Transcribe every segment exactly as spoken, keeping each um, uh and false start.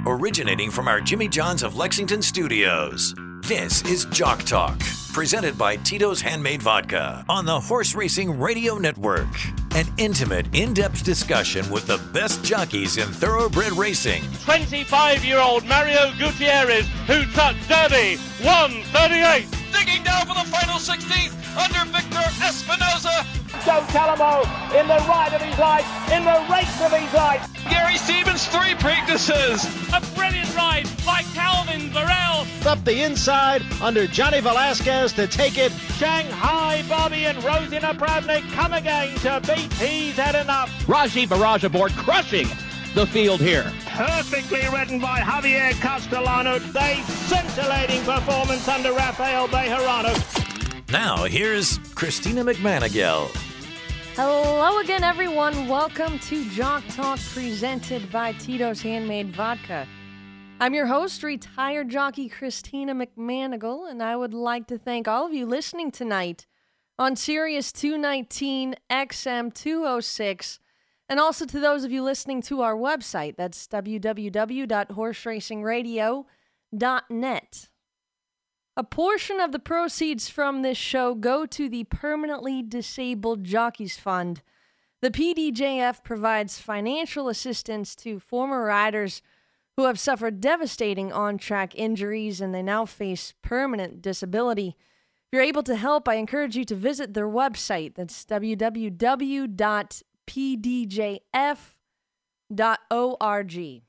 originating from our Jimmy John's of Lexington studios. This is Jock Talk, presented by Tito's Handmade Vodka on the Horse Racing Radio Network. An intimate, in-depth discussion with the best jockeys in thoroughbred racing. twenty-five-year-old Mario Gutierrez, who took Derby one thirty-eight. Digging down for the final sixteenth under Victor Espinoza. Joe Talamo in the ride of his life, in the race of his life. Gary Stevens, three Preaknesses. A brilliant ride by Calvin Varel. Up the inside under Johnny Velasquez to take it. Shanghai Bobby and Rosina Pravnik come again to beat He's Had Enough. Raji Barrage aboard, crushing the field here. Perfectly ridden by Javier Castellano. A scintillating performance under Rafael Bejarano. Now, here's Christina McManigal. Hello again, everyone. Welcome to Jock Talk, presented by Tito's Handmade Vodka. I'm your host, retired jockey Christina McManigal, and I would like to thank all of you listening tonight on Sirius two nineteen X M two oh six, and also to those of you listening to our website. That's w w w dot horse racing radio dot net. A portion of the proceeds from this show go to the Permanently Disabled Jockeys Fund. The P D J F provides financial assistance to former riders who have suffered devastating on-track injuries and they now face permanent disability. If you're able to help, I encourage you to visit their website. That's w w w dot p d j f dot org.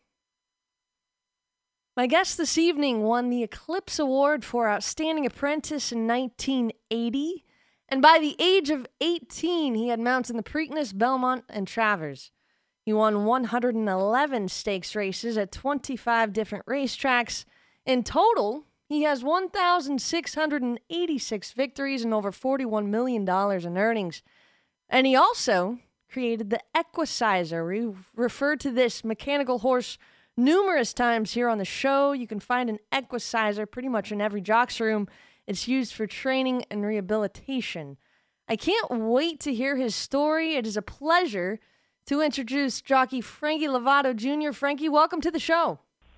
My guest this evening won the Eclipse Award for Outstanding Apprentice in nineteen eighty, and by the age of eighteen, he had mounts in the Preakness, Belmont, and Travers. He won one hundred eleven stakes races at twenty-five different racetracks. In total, he has one thousand six hundred eighty-six victories and over forty-one million dollars in earnings. And he also created the Equicizer. We referred to this mechanical horse numerous times here on the show. You can find an Equicizer pretty much in every jock's room. It's used for training and rehabilitation. I can't wait to hear his story. It is a pleasure to introduce jockey Frankie Lovato Junior Frankie, welcome to the show.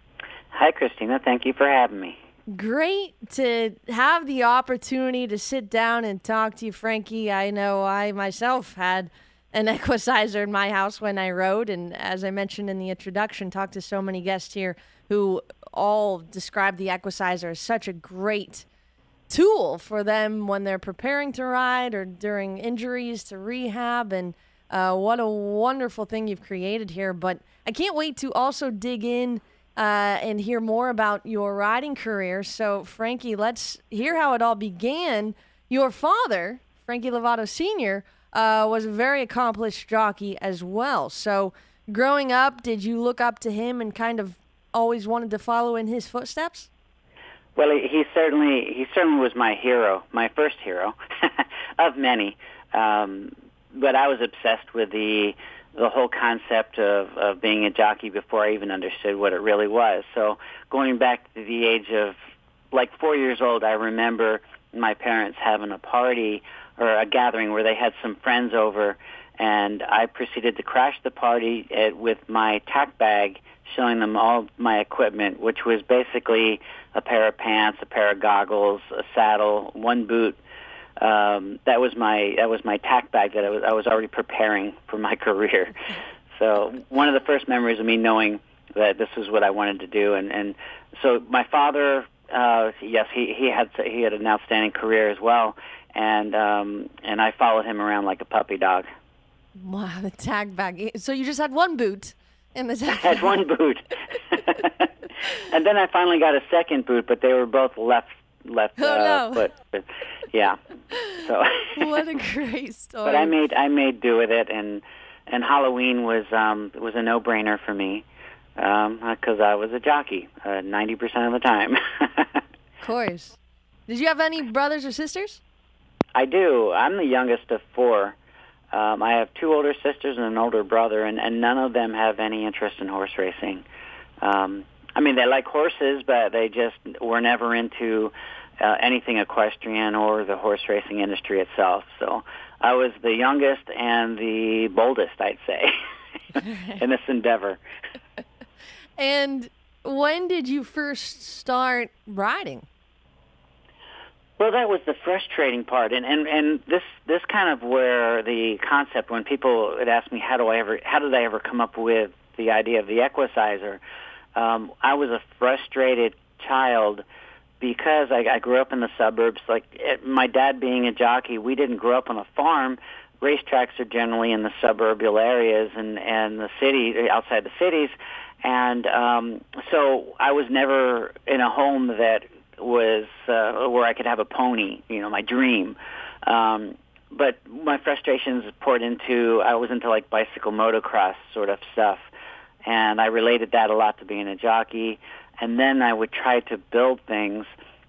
Hi, Christina. Thank you for having me. Great to have the opportunity to sit down and talk to you, Frankie. I know I myself had an Equicizer in my house when I rode, and as I mentioned in the introduction, talked to so many guests here who all describe the Equicizer as such a great tool for them when they're preparing to ride or during injuries to rehab, and uh, what a wonderful thing you've created here. But I can't wait to also dig in uh, and hear more about your riding career. So, Frankie, let's hear how it all began. Your father, Frankie Lovato Senior, Uh, was a very accomplished jockey as well. So growing up, did you look up to him and kind of always wanted to follow in his footsteps? Well, he, he certainly he certainly was my hero, my first hero of many. Um, but I was obsessed with the the whole concept of, of being a jockey before I even understood what it really was. So going back to the age of like four years old, I remember my parents having a party or a gathering where they had some friends over, and I proceeded to crash the party at, with my tack bag, showing them all my equipment, which was basically a pair of pants, a pair of goggles, a saddle, one boot. Um, that was my that was my tack bag that I was I was already preparing for my career. So one of the first memories of me knowing that this was what I wanted to do, and, and so my father, uh, yes, he he had he had an outstanding career as well. And um, and I followed him around like a puppy dog. Wow, the tag bag. So you just had one boot in the tag I had one boot. And then I finally got a second boot, but they were both left left oh, uh, no. foot. But, yeah. So. What a great story. But I made I made do with it, and and Halloween was um was a no brainer for me because um, I was a jockey uh, ninety percent of the time. Of course. Did you have any brothers or sisters? I do. I'm the youngest of four. Um, I have two older sisters and an older brother, and, and none of them have any interest in horse racing. Um, I mean, they like horses, but they just were never into uh, anything equestrian or the horse racing industry itself. So I was the youngest and the boldest, I'd say, in this endeavor. And when did you first start riding? Well, that was the frustrating part, and, and, and this this kind of where the concept, when people would ask me how do I ever how did I ever come up with the idea of the Equicizer, um, I was a frustrated child because I, I grew up in the suburbs. Like it, my dad being a jockey, we didn't grow up on a farm. Racetracks are generally in the suburban areas and and the city outside the cities, and um, so I was never in a home that was uh, where I could have a pony, you know, my dream. Um, but my frustrations poured into, I was into like bicycle motocross sort of stuff. And I related that a lot to being a jockey. And then I would try to build things.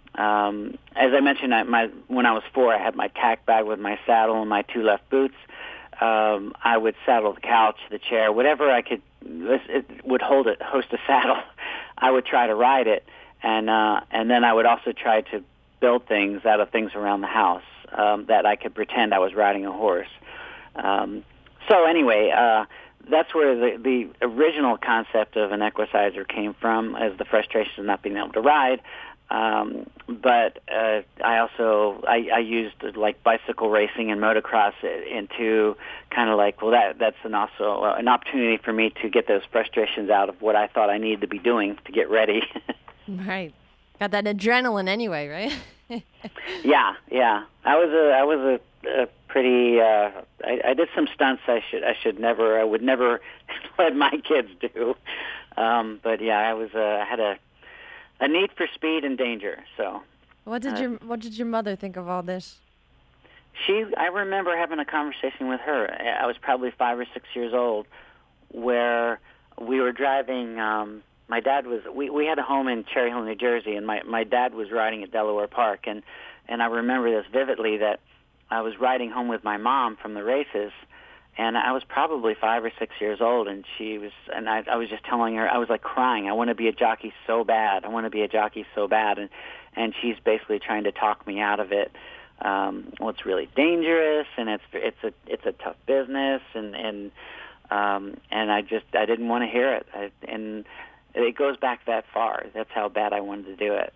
Um, as I mentioned, I, my, when I was four, I had my tack bag with my saddle and my two left boots. Um, I would saddle the couch, the chair, whatever I could, it would hold it, host a saddle. I would try to ride it. And uh, and then I would also try to build things out of things around the house um, that I could pretend I was riding a horse. Um, so anyway, uh, that's where the, the original concept of an Equicizer came from, as the frustration of not being able to ride. Um, but uh, I also I, I used like bicycle racing and motocross into kind of like, well, that that's an also uh, an opportunity for me to get those frustrations out of what I thought I needed to be doing to get ready. Right. Got that adrenaline anyway, right? yeah, yeah. I was a I was a, a pretty uh I, I did some stunts I should I should never I would never let my kids do. Um but yeah, I was uh, I had a a need for speed and danger, so What did uh, your what did your mother think of all this? She I remember having a conversation with her. I was probably five or six years old, where we were driving um my dad was, we, we had a home in Cherry Hill, New Jersey, and my, my dad was riding at Delaware Park. And, and I remember this vividly, that I was riding home with my mom from the races, and I was probably five or six years old, and she was, and I, I was just telling her, I was like crying, I want to be a jockey so bad, I want to be a jockey so bad, and, and she's basically trying to talk me out of it. Um, well, it's really dangerous, and it's, it's a, it's a tough business, and, and, um, and I just, I didn't want to hear it. I, and, it goes back that far. That's how bad I wanted to do it.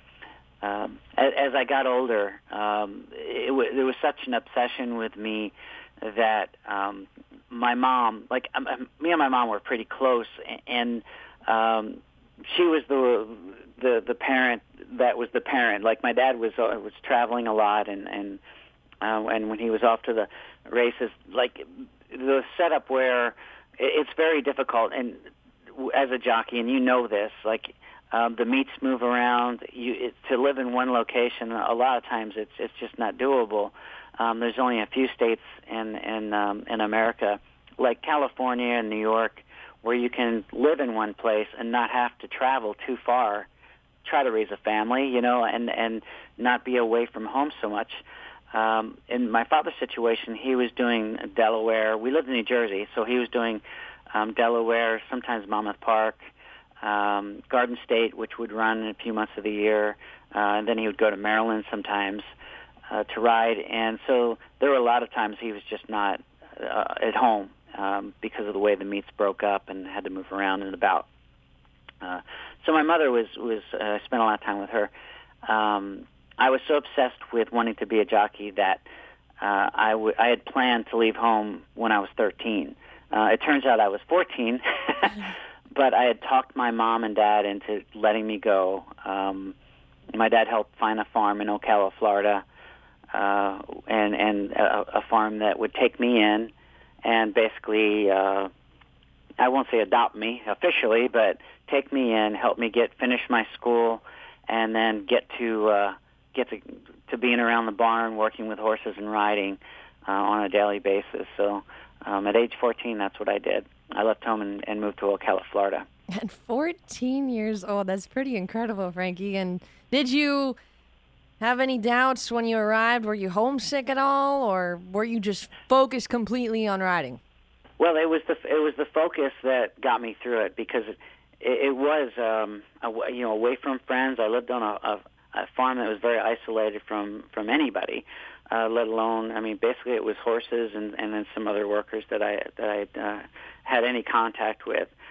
Um, as, as I got older, um, it w- there was such an obsession with me that um, my mom, like um, me and my mom were pretty close, and um, she was the the the parent that was the parent. Like my dad was uh, was traveling a lot, and and uh, and when he was off to the races, like the setup where it, it's very difficult and. As a jockey, and you know this, like um, the meets move around. You it, to live in one location, a lot of times it's it's just not doable. Um, there's only a few states in in um, in America, like California and New York, where you can live in one place and not have to travel too far, try to raise a family, you know, and and not be away from home so much. Um, in my father's situation, he was doing Delaware. We lived in New Jersey, so he was doing. Um, Delaware, sometimes Monmouth Park, um, Garden State, which would run a few months of the year, uh, and then he would go to Maryland sometimes uh, to ride. And so there were a lot of times he was just not uh, at home um, because of the way the meets broke up and had to move around and about. Uh, so my mother was was uh, spent a lot of time with her. Um, I was so obsessed with wanting to be a jockey that uh, I, w- I had planned to leave home when I was thirteen. Uh, it turns out I was fourteen, but I had talked my mom and dad into letting me go. Um, my dad helped find a farm in Ocala, Florida, uh, and, and a, a farm that would take me in and basically, uh, I won't say adopt me officially, but take me in, help me get finish my school, and then get to uh, get to, to being around the barn, working with horses and riding uh, on a daily basis. So. Um, at age fourteen, that's what I did. I left home and, and moved to Ocala, Florida. At fourteen years old, that's pretty incredible, Frankie. And did you have any doubts when you arrived? Were you homesick at all, or were you just focused completely on riding? Well, it was the it was the focus that got me through it, because it, it was um, a, you know away from friends. I lived on a, a, a farm that was very isolated from from anybody. Uh, let alone, I mean, basically it was horses and, and then some other workers that I that I uh, had any contact with.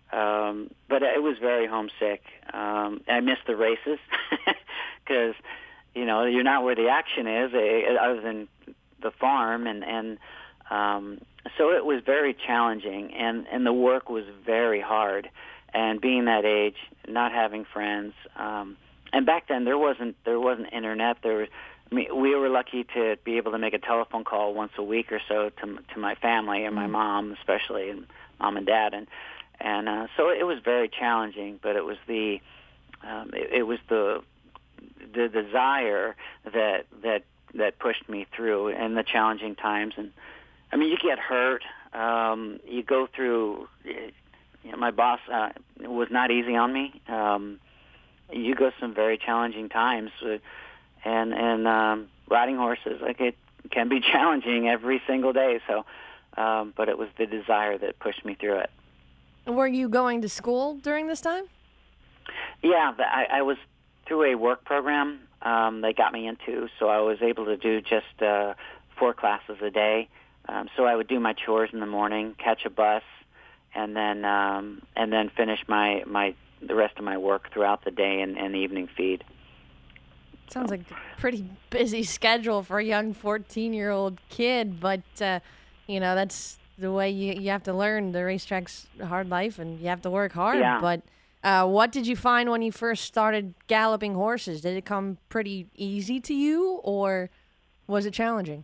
Um, but it was very homesick. Um, I missed the races because, you know, you're not where the action is uh, other than the farm. And, and um, so it was very challenging, and, and the work was very hard. And being that age, not having friends, um, and back then there wasn't there wasn't internet. There was, I mean, we were lucky to be able to make a telephone call once a week or so to to my family and my mom, especially, and mom and dad, and and uh, so it was very challenging. But it was the um, it, it was the the desire that that that pushed me through in the challenging times. And I mean, you get hurt, um, you go through. You know, my boss uh, was not easy on me. Um, you go some very challenging times, uh, and and um, riding horses, like, it can be challenging every single day. So, um, but it was the desire that pushed me through it. Were you going to school during this time? Yeah, but I, I was through a work program um, they got me into, so I was able to do just uh, four classes a day. Um, so I would do my chores in the morning, catch a bus, and then um, and then finish my, my the rest of my work throughout the day and, and the evening feed. Sounds like a pretty busy schedule for a young fourteen-year-old kid, but uh, you know, that's the way you you have to learn. The racetrack's a hard life, and you have to work hard. Yeah. But uh, what did you find when you first started galloping horses? Did it come pretty easy to you, or was it challenging?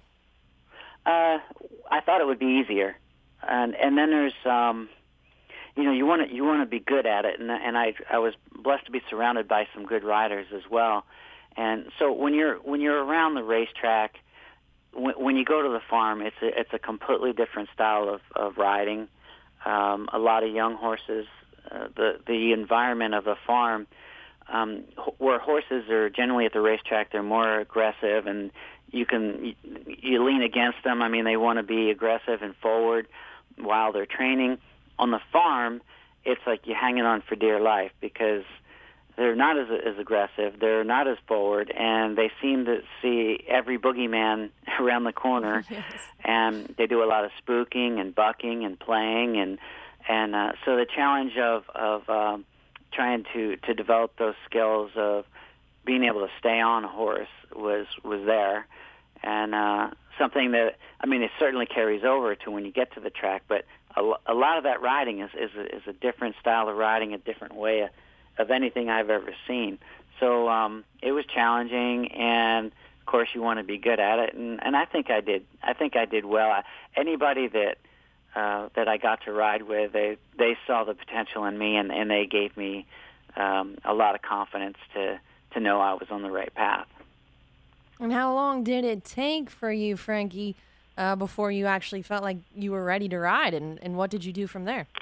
Uh, I thought it would be easier, and and then there's um, you know, you want to you want to be good at it, and and I I was blessed to be surrounded by some good riders as well, and so when you're when you're around the racetrack, when, when you go to the farm, it's a, it's a completely different style of of riding. Um, a lot of young horses, uh, the the environment of a farm, um, where horses are generally at the racetrack, they're more aggressive, and you can you, you lean against them. I mean, they want to be aggressive and forward while they're training. On the farm, it's like you're hanging on for dear life because they're not as as aggressive, they're not as forward, and they seem to see every boogeyman around the corner. Yes. And they do a lot of spooking and bucking and playing, and and uh, so the challenge of of um, trying to to develop those skills of being able to stay on a horse was was there, and uh, something that, I mean, it certainly carries over to when you get to the track, but a, a lot of that riding is is a, is a different style of riding, a different way of, of anything I've ever seen. So um, it was challenging, and of course you want to be good at it, and, and I think I did. I think I did well. I, anybody that uh, that I got to ride with, they they saw the potential in me, and, and they gave me um, a lot of confidence to to know I was on the right path. And how long did it take for you, Frankie, uh, before you actually felt like you were ready to ride, and, and what did you do from there?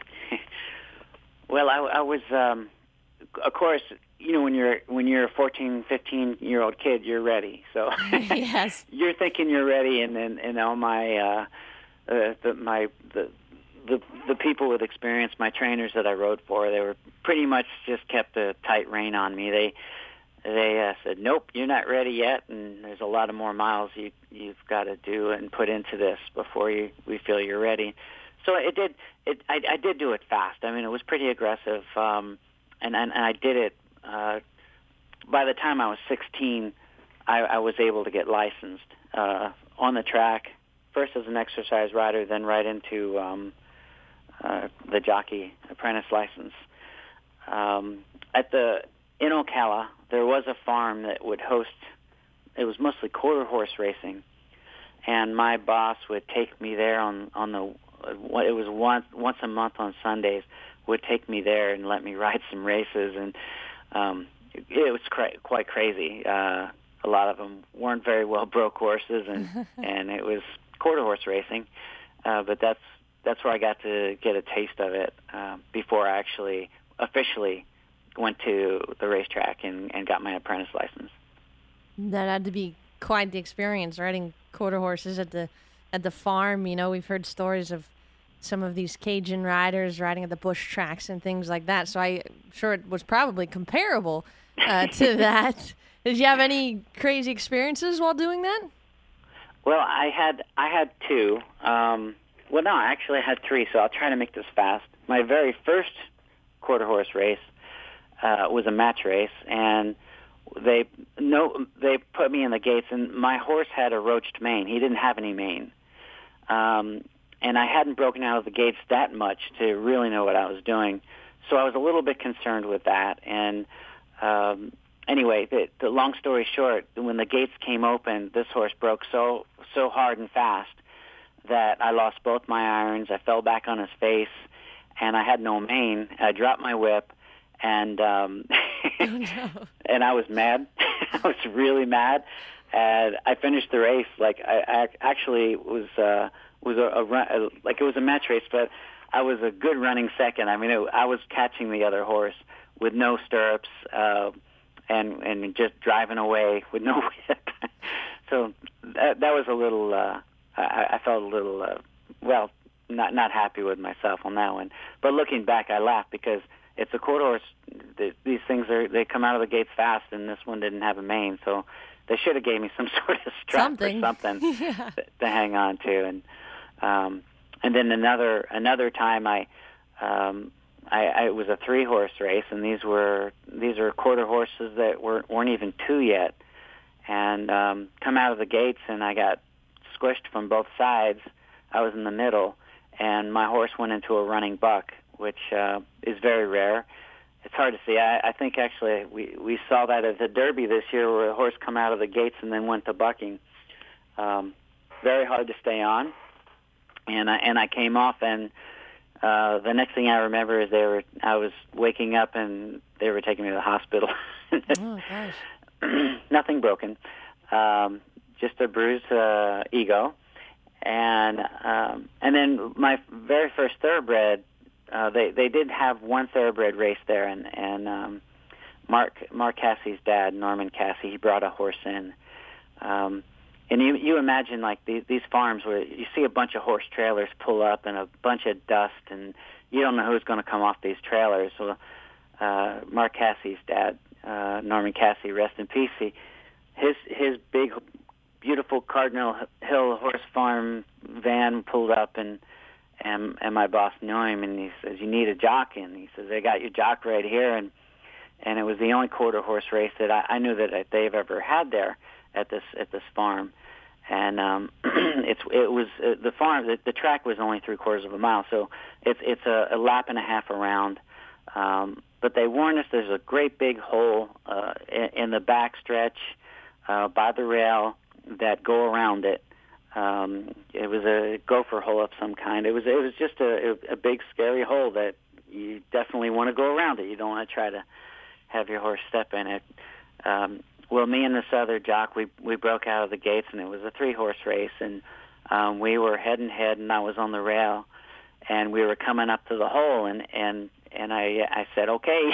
Well, I, I was, um, of course, you know, when you're when you're a fourteen, fifteen-year-old kid, you're ready. So yes, you're thinking you're ready, and then and all my uh, uh, the, my the the the people with experience, my trainers that I rode for, they were pretty much just kept a tight rein on me. They They uh, said, nope, you're not ready yet, and there's a lot of more miles you, you've got to do and put into this before you, we feel you're ready. So it did. It, I, I did do it fast. I mean, it was pretty aggressive, um, and, and, and I did it. Uh, by the time I was sixteen, I, I was able to get licensed uh, on the track, first as an exercise rider, then right into um, uh, the jockey apprentice license. Um, at the in Ocala, there was a farm that would host, it was mostly quarter horse racing, and my boss would take me there on, on the, it was once once a month on Sundays, would take me there and let me ride some races, and um, it, it was cra- quite crazy. Uh, a lot of them weren't very well broke horses, and, and it was quarter horse racing, uh, but that's that's where I got to get a taste of it uh, before I actually officially went to the racetrack and, and got my apprentice license. That had to be quite the experience, riding quarter horses at the at the farm. You know, we've heard stories of some of these Cajun riders riding at the bush tracks and things like that. So I'm sure it was probably comparable uh, to that. Did you have any crazy experiences while doing that? Well, I had I had two. Um, well, no, actually I had three. So I'll try to make this fast. My very first quarter horse race. Uh, it was a match race, and they no they put me in the gates, and my horse had a roached mane. He didn't have any mane, um, and I hadn't broken out of the gates that much to really know what I was doing. So I was a little bit concerned with that. And um, anyway, the, the long story short, when the gates came open, this horse broke so so hard and fast that I lost both my irons. I fell back on his face, and I had no mane. I dropped my whip, and um, oh, no. and I was mad. I was really mad, and I finished the race. Like I, I actually was uh, was a, a run, a, like it was a match race, but I was a good running second. I mean, it, I was catching the other horse with no stirrups, uh, and and just driving away with no whip. So that, that was a little. Uh, I, I felt a little, uh, well, not not happy with myself on that one. But looking back, I laugh because it's a quarter horse. The, these things are they come out of the gates fast, and this one didn't have a mane, so they should have gave me some sort of strap something. or something yeah. to, to hang on to. And um, and then another another time, I, um, I, I it was a three horse race, and these were these are quarter horses that were, weren't even two yet, and um, come out of the gates, and I got squished from both sides. I was in the middle, and my horse went into a running buck, which uh, is very rare. It's hard to see. I, I think actually we, we saw that at the Derby this year, where a horse come out of the gates and then went to bucking. Um, very hard to stay on, and I, and I came off, and uh, the next thing I remember is they were I was waking up and they were taking me to the hospital. Oh gosh! Nothing broken. Um, just a bruised uh, ego, and um, and then my very first thoroughbred, uh, they they did have one thoroughbred race there, and and um, Mark Mark Cassie's dad, Norman Cassie, he brought a horse in, um, and you you imagine like these these farms where you see a bunch of horse trailers pull up and a bunch of dust, and you don't know who's going to come off these trailers. So uh, Mark Cassie's dad, uh, Norman Cassie, rest in peace. He, his his big beautiful Cardinal Hill horse farm van pulled up, and and and my boss knew him, and he says, "You need a jock in." He says, "They got your jock right here," and and it was the only quarter horse race that I, I knew that they've ever had there at this at this farm, and um, it's it was uh, the farm the, the track was only three quarters of a mile, so it's it's a, a lap and a half around. Um, but they warned us there's a great big hole uh, in, in the back stretch uh, by the rail that go around it. Um, it was a gopher hole of some kind. It was it was just a, a big scary hole that you definitely want to go around it. You don't want to try to have your horse step in it. Um, well, me and this other jock, we we broke out of the gates, and it was a three horse race, and um, we were head and head, and I was on the rail, and we were coming up to the hole, and and and I I said, okay,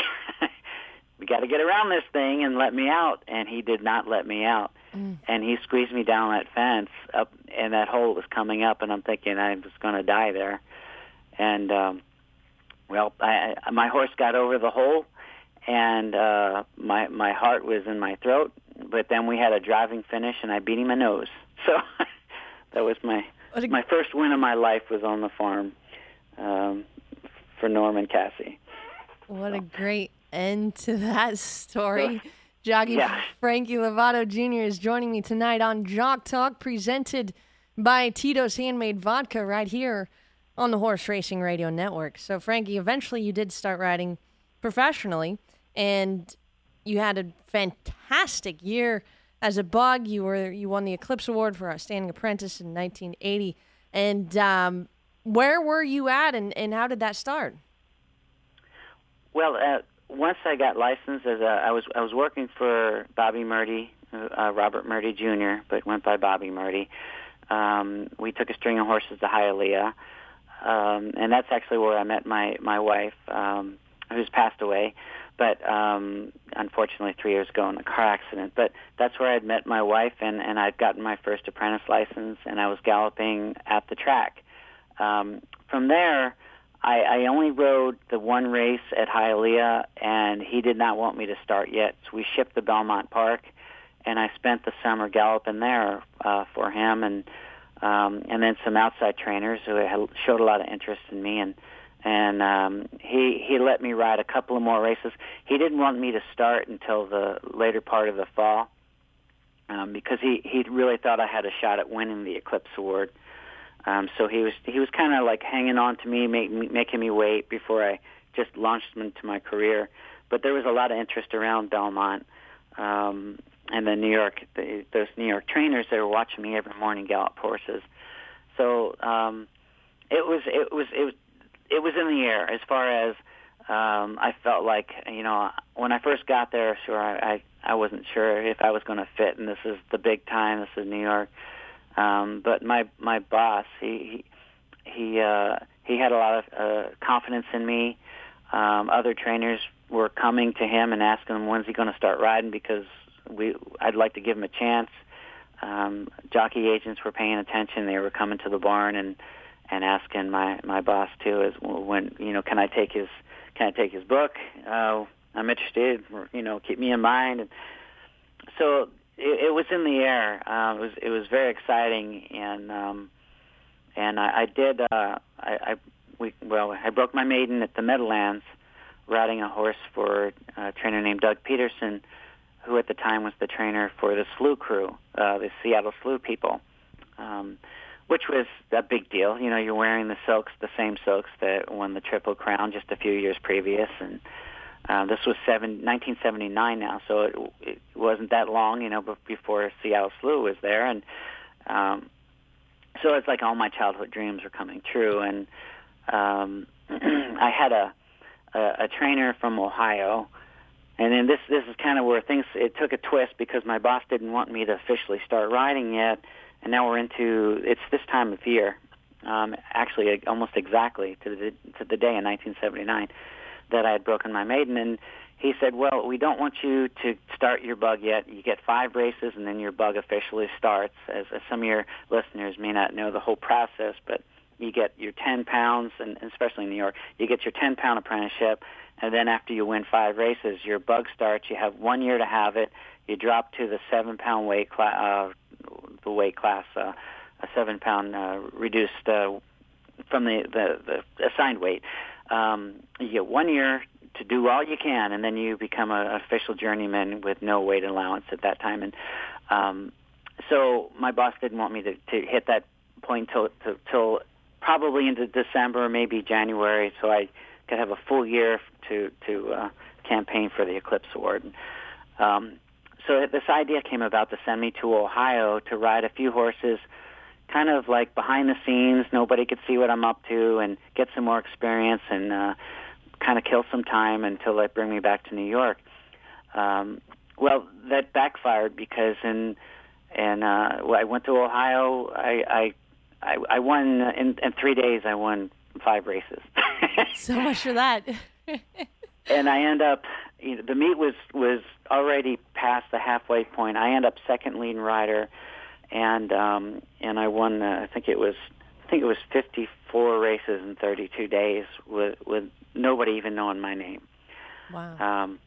we got to get around this thing and let me out, and he did not let me out. Mm. And he squeezed me down that fence up, and that hole was coming up, and I'm thinking I was going to die there. And um, well, I, I, my horse got over the hole, and uh, my my heart was in my throat. But then we had a driving finish, and I beat him a nose. So that was my a, my first win of my life was on the farm um, for Norman Cassie. What so. a great end to that story. Jockey yeah. Frankie Lovato Junior is joining me tonight on Jock Talk, presented by Tito's Handmade Vodka right here on the Horse Racing Radio Network. So, Frankie, eventually you did start riding professionally, and you had a fantastic year as a bug. You were you won the Eclipse Award for Outstanding Apprentice in nineteen eighty. And um, where were you at, and, and how did that start? Well, uh, once I got licensed, as a, I was I was working for Bobby Murdy, uh, Robert Murdy Junior, but went by Bobby Murdy. Um, we took a string of horses to Hialeah, um, and that's actually where I met my my wife, um, who's passed away, but um, unfortunately three years ago in a car accident. But that's where I'd met my wife, and, and I'd gotten my first apprentice license, and I was galloping at the track. Um, from there, I, I only rode the one race at Hialeah, and he did not want me to start yet. So we shipped to Belmont Park, and I spent the summer galloping there uh, for him, and um, and then some outside trainers who had showed a lot of interest in me, and and um, he he let me ride a couple of more races. He didn't want me to start until the later part of the fall um, because he, he really thought I had a shot at winning the Eclipse Award. Um, so he was he was kind of like hanging on to me, make, making me wait before I just launched into my career. But there was a lot of interest around Belmont. Um, and the New York, the, those New York trainers, they were watching me every morning gallop horses. So um, it was, it was, it was, it was in the air as far as um, I felt like, you know, when I first got there, sure, I, I, I wasn't sure if I was going to fit, and this is the big time. This is New York. Um, but my my boss, he he he, uh, he had a lot of uh, confidence in me. Um, other trainers were coming to him and asking him when's he going to start riding because we I'd like to give him a chance. Um, jockey agents were paying attention. They were coming to the barn and, and asking my, my boss too is when you know can I take his can I take his book? Uh, I'm interested. You know, keep me in mind. And so it, it was in the air. Uh, it was it was very exciting, and um, and I, I did. Uh, I, I we well I broke my maiden at the Meadowlands, riding a horse for a trainer named Doug Peterson, who at the time was the trainer for the Slew crew, uh, the Seattle Slew people, um, which was a big deal. You know, you're wearing the silks, the same silks that won the Triple Crown just a few years previous, and uh, this was seven, nineteen seventy-nine now, so it, it wasn't that long, you know, before Seattle Slew was there, and um, so it's like all my childhood dreams were coming true, and um, I had a, a, a trainer from Ohio. And then this this is kind of where things, it took a twist because my boss didn't want me to officially start riding yet. And now we're into, it's this time of year, um, actually almost exactly to the, to the day in nineteen seventy-nine that I had broken my maiden. And he said, well, we don't want you to start your bug yet. You get five races and then your bug officially starts. As, as some of your listeners may not know the whole process, but you get your ten pounds, and especially in New York, you get your ten-pound apprenticeship. And then after you win five races, your bug starts. You have one year to have it. You drop to the seven-pound weight class, uh, the weight class, uh, a seven-pound uh, reduced uh, from the, the, the assigned weight. Um, you get one year to do all you can, and then you become an official journeyman with no weight allowance at that time. And um, so my boss didn't want me to, to hit that point till, till, till probably into December, maybe January, so I could have a full year to to uh, campaign for the Eclipse Award. Um, so this idea came about to send me to Ohio to ride a few horses, kind of like behind the scenes. Nobody could see what I'm up to, and get some more experience and uh, kind of kill some time until they bring me back to New York. Um, well, that backfired because in and uh, I went to Ohio. I I, I, I won in, in three days. I won five races. So much for that. And I end up, you know, the meet was, was already past the halfway point. I end up second leading rider, and um, and I won. Uh, I think it was, I think it was fifty-four races in thirty-two days with with nobody even knowing my name. Wow. Um,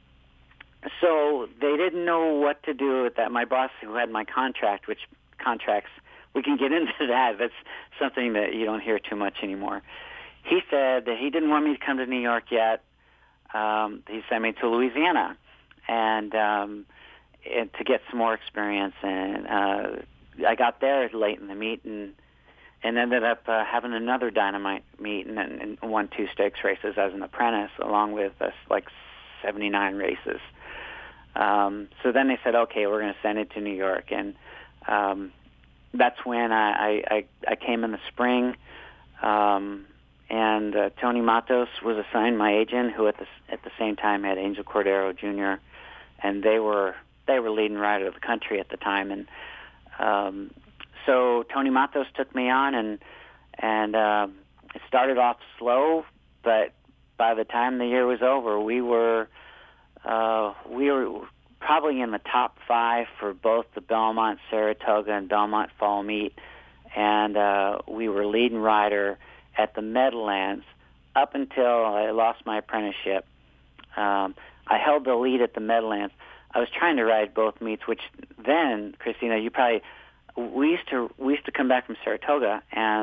so they didn't know what to do with that. My boss, who had my contract, which contracts we can get into that. That's something that you don't hear too much anymore. He said that he didn't want me to come to New York yet. Um, he sent me to Louisiana and, um, and to get some more experience. And uh, I got there late in the meet and, and ended up uh, having another dynamite meet and, and won two stakes races as an apprentice, along with uh, like seventy-nine races. Um, so then they said, okay, we're going to send it to New York. And um, that's when I, I, I came in the spring. Um, And uh, Tony Matos was assigned my agent, who at the at the same time had Angel Cordero Junior, and they were they were leading rider of the country at the time. And um, so Tony Matos took me on, and and uh, it started off slow, but by the time the year was over, we were uh, we were probably in the top five for both the Belmont Saratoga and Belmont Fall meet, and uh, we were leading rider at the Meadowlands up until I lost my apprenticeship. Um, I held the lead at the Meadowlands. I was trying to ride both meets, which then, Christina, you probably we used to we used to come back from Saratoga, and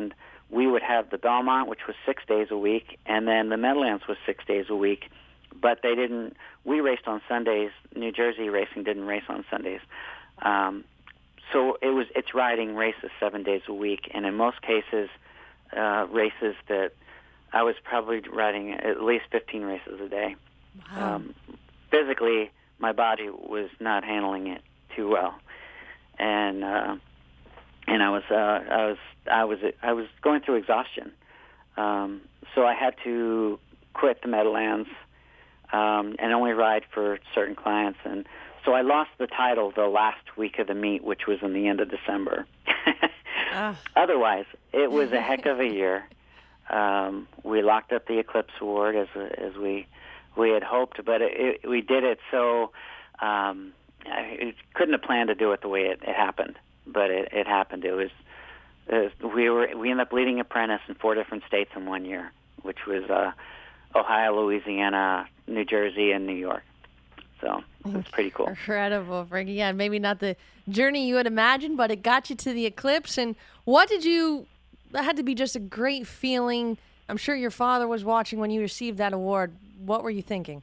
we would have the Belmont, which was six days a week, and then the Meadowlands was six days a week. But they didn't. We raced on Sundays. New Jersey Racing didn't race on Sundays. Um, so it was it's riding races seven days a week, and in most cases, uh, races that I was probably riding at least fifteen races a day. Wow. Um, physically, my body was not handling it too well, and uh, and I was uh, I was I was I was going through exhaustion. Um, so I had to quit the Meadowlands um, and only ride for certain clients, and so I lost the title the last week of the meet, which was in the end of December. uh. Otherwise, it was a heck of a year. Um, we locked up the Eclipse Award as as we we had hoped, but it, it, we did it so um, I couldn't have planned to do it the way it, it happened, but it, it happened. It was, it was we were we ended up leading apprentice in four different states in one year, which was uh, Ohio, Louisiana, New Jersey, and New York. So it was pretty cool. Incredible, Frankie. Yeah, maybe not the journey you had imagined, but it got you to the Eclipse. And what did you? That had to be just a great feeling. I'm sure your father was watching when you received that award. What were you thinking?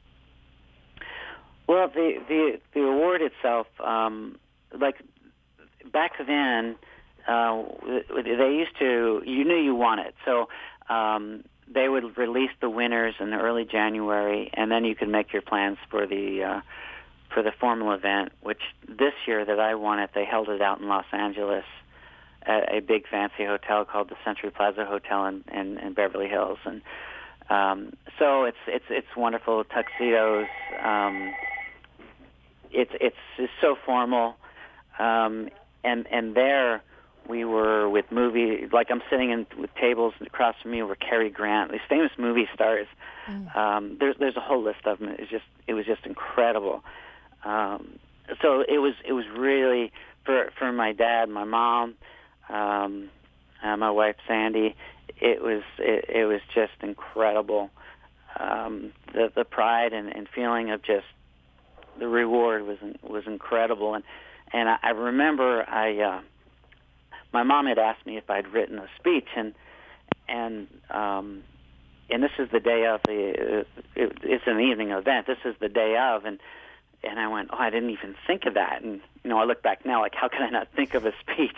Well, the the, the award itself, um, like back then, uh, they used to. You knew you won it, so um, they would release the winners in early January, and then you could make your plans for the uh, for the formal event. Which this year that I won it, they held it out in Los Angeles at a big fancy hotel called the Century Plaza Hotel in, in, in Beverly Hills, and um, so it's it's it's wonderful tuxedos. Um, it's it's it's so formal, um, and and there we were with movie like I'm sitting in with tables across from me were Cary Grant, these famous movie stars. Mm. Um, there's there's a whole list of them. It's just it was just incredible. Um, so it was it was really for for my dad, my mom. Um, uh, my wife Sandy, it was it, it was just incredible. Um, the the pride and, and feeling of just the reward was was incredible, and and I, I remember I uh, my mom had asked me if I'd written a speech, and and um, and this is the day of the it, it's an evening event. This is the day of, and and I went, oh, I didn't even think of that, and you know I look back now like how could I not think of a speech?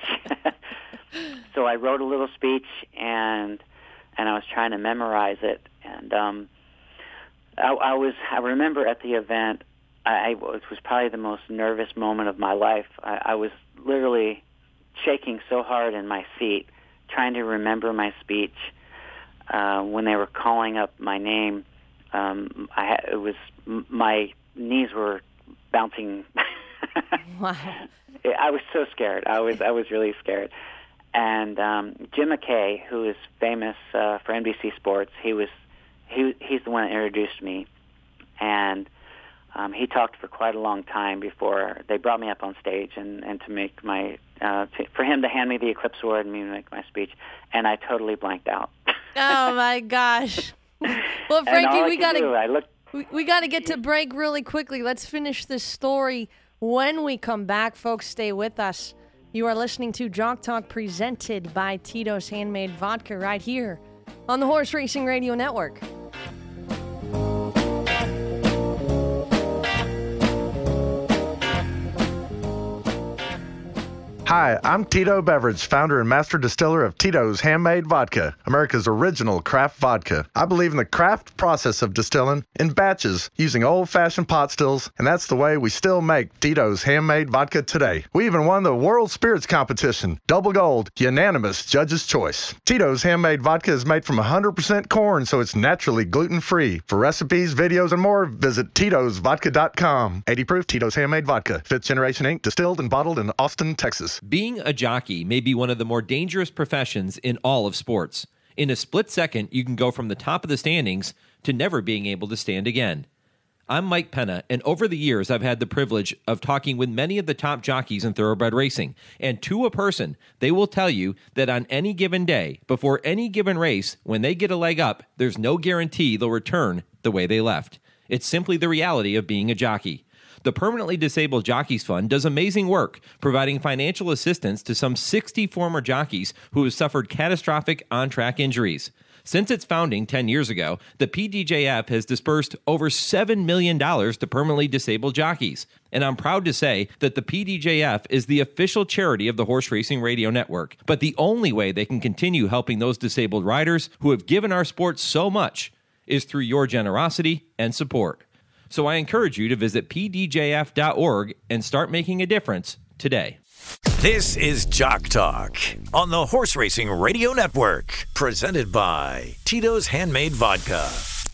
So I wrote a little speech, and and I was trying to memorize it, and um, I, I was I remember at the event, I, I was, was probably the most nervous moment of my life. I, I was literally shaking so hard in my seat, trying to remember my speech. Uh, when they were calling up my name, um, I had, it was my knees were bouncing. Wow! I was so scared. I was I was really scared. And um, Jim McKay, who is famous uh, for N B C Sports, he was he he's the one that introduced me, and um, he talked for quite a long time before they brought me up on stage and, and to make my uh, to, for him to hand me the Eclipse Award and me to make my speech, and I totally blanked out. Oh my gosh! Well, Frankie, we got to we, we got to get to break really quickly. Let's finish this story when we come back, folks. Stay with us. You are listening to Jock Talk presented by Tito's Handmade Vodka right here on the Horse Racing Radio Network. Hi, I'm Tito Beverage, founder and master distiller of Tito's Handmade Vodka, America's original craft vodka. I believe in the craft process of distilling in batches using old-fashioned pot stills, and that's the way we still make Tito's Handmade Vodka today. We even won the World Spirits Competition, double gold, unanimous judge's choice. Tito's Handmade Vodka is made from one hundred percent corn, so it's naturally gluten-free. For recipes, videos, and more, visit Titos Vodka dot com. eighty proof Tito's Handmade Vodka, fifth Generation Incorporated, distilled and bottled in Austin, Texas. Being a jockey may be one of the more dangerous professions in all of sports. In a split second, you can go from the top of the standings to never being able to stand again. I'm Mike Penna, and over the years, I've had the privilege of talking with many of the top jockeys in thoroughbred racing. And to a person, they will tell you that on any given day, before any given race, when they get a leg up, there's no guarantee they'll return the way they left. It's simply the reality of being a jockey. the Permanently Disabled Jockeys Fund does amazing work, providing financial assistance to some sixty former jockeys who have suffered catastrophic on-track injuries. Since its founding ten years ago, the P D J F has dispersed over seven million dollars to permanently disabled jockeys. And I'm proud to say that the P D J F is the official charity of the Horse Racing Radio Network. But the only way they can continue helping those disabled riders who have given our sport so much is through your generosity and support. So I encourage you to visit P D J F dot org and start making a difference today. This is Jock Talk on the Horse Racing Radio Network, presented by Tito's Handmade Vodka.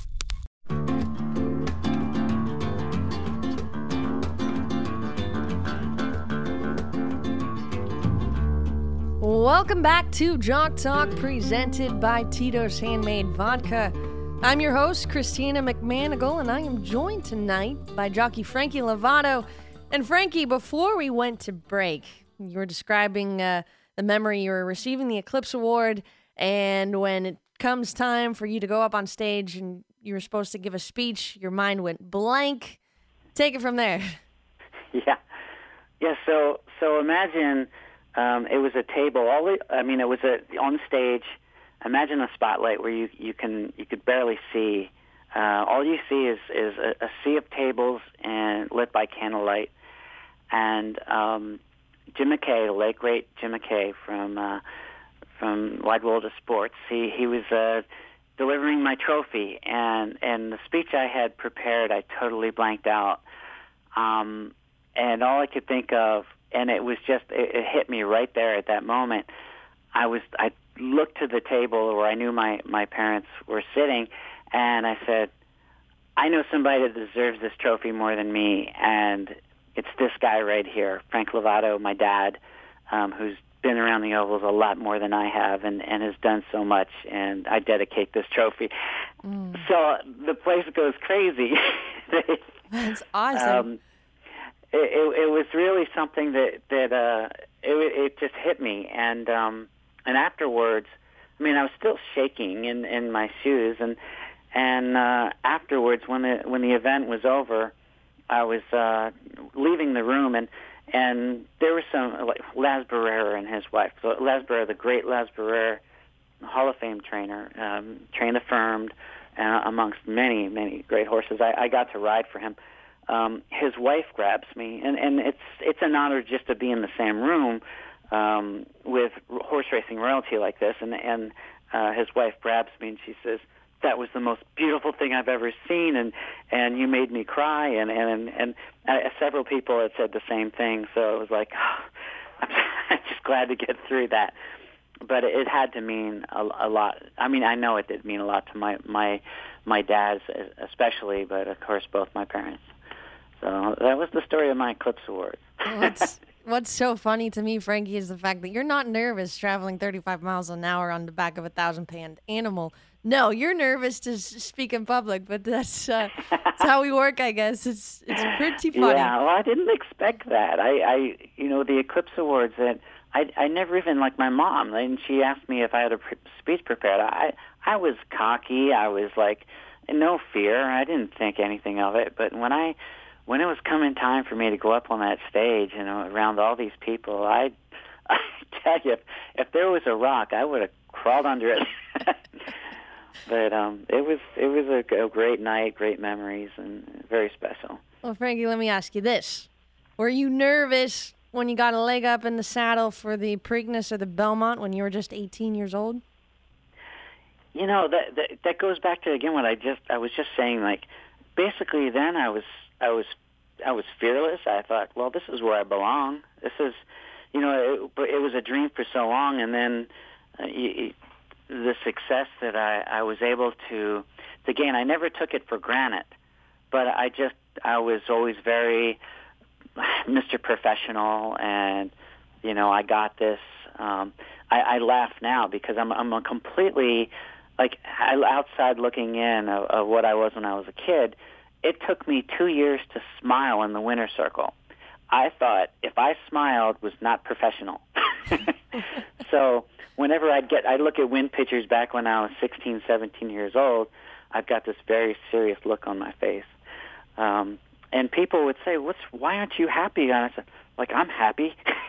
Welcome back to Jock Talk, presented by Tito's Handmade Vodka. I'm your host, Christina McManigal, and I am joined tonight by jockey Frankie Lovato. And Frankie, before we went to break, you were describing uh, the memory you were receiving the Eclipse Award, and when it comes time for you to go up on stage and you were supposed to give a speech, your mind went blank. Take it from there. Yeah. Yeah, so so imagine um, it was a table. All the, I mean, it was a, on stage. Imagine a spotlight where you, you can you could barely see. Uh, all you see is, is a, a sea of tables and lit by candlelight. And um, Jim McKay, the late great Jim McKay from uh, from Wide World of Sports, he he was uh, delivering my trophy, and and the speech I had prepared, I totally blanked out, um, and all I could think of, and it was just it, it hit me right there at that moment. I was I looked to the table where I knew my my parents were sitting, and I said, I know somebody that deserves this trophy more than me, and it's this guy right here, Frank Lovato, my dad, um, who's been around the ovals a lot more than I have and, and has done so much, and I dedicate this trophy. Mm. So the place goes crazy. That's awesome. Um, it, it, it was really something that, that uh, it, it just hit me. And um, and afterwards, I mean, I was still shaking in, in my shoes. And and uh, afterwards, when the, when the event was over, I was uh, leaving the room, and and there was some, like Laz Barrera and his wife. So Laz Barrera, the great Laz Barrera, Hall of Fame trainer, um, trained Affirmed, uh, amongst many, many great horses. I, I got to ride for him. Um, his wife grabs me, and, and it's it's an honor just to be in the same room um, with horse racing royalty like this. And, and uh, his wife grabs me, and she says, that was the most beautiful thing I've ever seen, and, and you made me cry, and and and uh, several people had said the same thing. So it was like, oh, I'm, I'm just glad to get through that. But it, it had to mean a, a lot. I mean, I know it did mean a lot to my my my dads especially, but of course both my parents. So that was the story of my Eclipse Awards. What's What's so funny to me, Frankie, is the fact that you're not nervous traveling thirty-five miles an hour on the back of a thousand-pound animal. No, you're nervous to speak in public, but that's, uh, that's how we work, I guess. It's it's pretty funny. Yeah, well, I didn't expect that. I, I you know, the Eclipse Awards, that I, I never even, like my mom, and she asked me if I had a pre- speech prepared. I, I was cocky. I was like, no fear. I didn't think anything of it. But when I, when it was coming time for me to go up on that stage, you know, around all these people, I, I tell you, if, if there was a rock, I would have crawled under it. But um, it was it was a, a great night, great memories, and very special. Well, Frankie, let me ask you this. Were you nervous when you got a leg up in the saddle for the Preakness or the Belmont when you were just eighteen years old? You know, that, that that goes back to, again, what I just I was just saying. Like, basically then I was I was I was fearless. I thought, well, this is where I belong. This is, you know, it, it was a dream for so long, and then uh, you, the success that I, I was able to, to gain, I never took it for granted, but I just, I was always very Mister Professional, and, you know, I got this. Um, I, I laugh now because I'm, I'm a completely, like, outside looking in of, of what I was when I was a kid. It took me two years to smile in the winner's circle. I thought if I smiled was not professional. So whenever I'd get, I'd look at win pictures back when I was sixteen, seventeen years old, I've got this very serious look on my face. Um, and people would say, "What's? Why aren't you happy?" And I said, "Like I'm happy.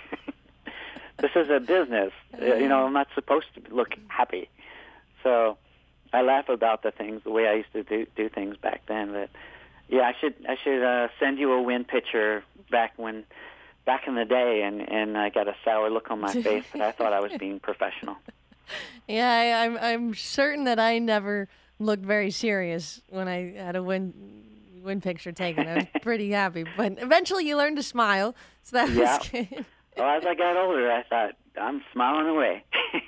This is a business. You know, I'm not supposed to look happy." So I laugh about the things, the way I used to do, do things back then. But yeah, I should I should uh, send you a win picture back when back in the day, and, and I got a sour look on my face, but I thought I was being professional. Yeah, I, I'm I'm certain that I never looked very serious when I had a win win picture taken. I was pretty happy, but eventually you learn to smile, so that Yeah. was good. Well, as I got older, I thought I'm smiling away.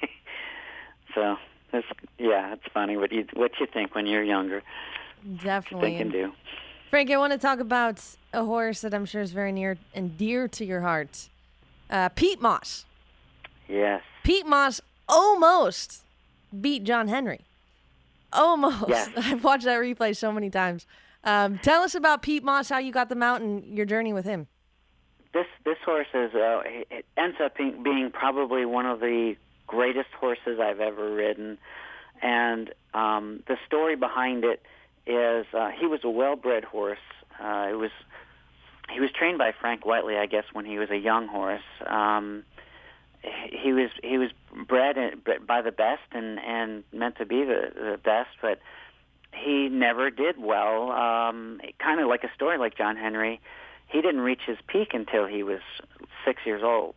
So it's, yeah, it's funny what you what you think when you're younger. Definitely. Think and do. Frank, I want to talk about a horse that I'm sure is very near and dear to your heart. Uh, Pete Moss. Yes. Pete Moss almost beat John Henry. Almost. Yes. I've watched that replay so many times. Um, tell us about Pete Moss, how you got them out, and your journey with him. This this horse is uh, it ends up being, being probably one of the greatest horses I've ever ridden, and um, the story behind it is uh, he was a well-bred horse. Uh, it was he was trained by Frank Whiteley, I guess, when he was a young horse. Um, he was he was bred by the best and, and meant to be the, the best, but he never did well. Um, kind of like a story like John Henry. He didn't reach his peak until he was six years old.